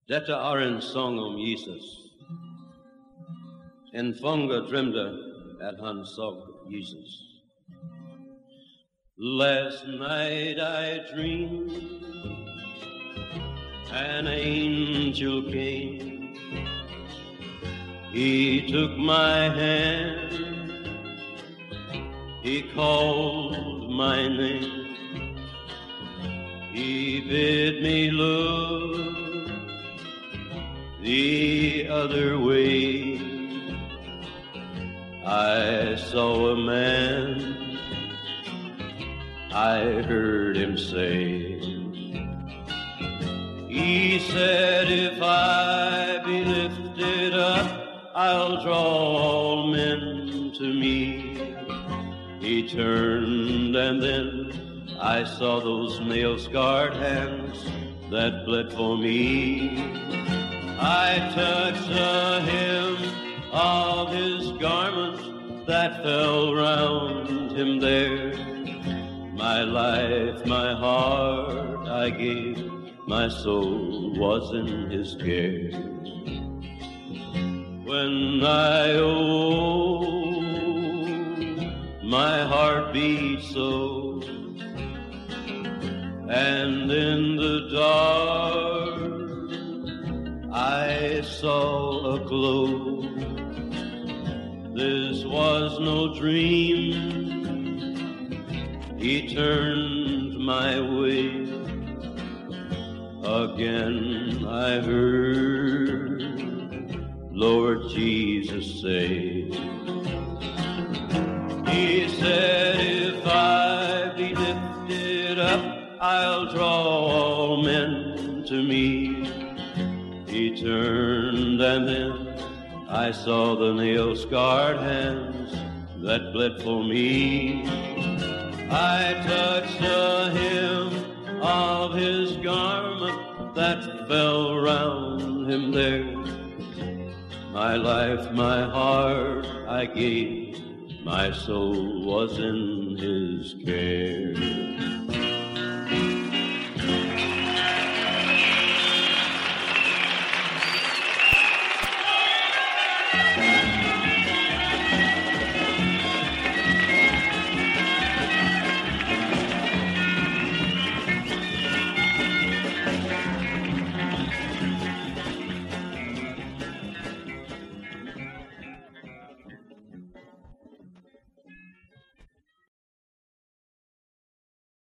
Dette en sang om Jesus. En fange drømte at han så Jesus. Last night I dreamed an angel came. He took my hand. He called my name. He bid me look the other way. I saw a man, I heard him say, he said, if I be lifted up, I'll draw all men to me. He turned and then I saw those nail-scarred hands that bled for me. I touched the hem of his garment that fell round him there. My life, my heart I gave, my soul was in his care. When I awoke, my heart beat so, and in the dark I saw a glow. This was no dream. He turned my way. Again I heard Lord Jesus say, he said, if I be lifted up, I'll draw all men to me. He turned and then I saw the nail-scarred hands that bled for me. I touched the hem of his garment that fell round him there. My life, my heart I gave, my soul was in his care.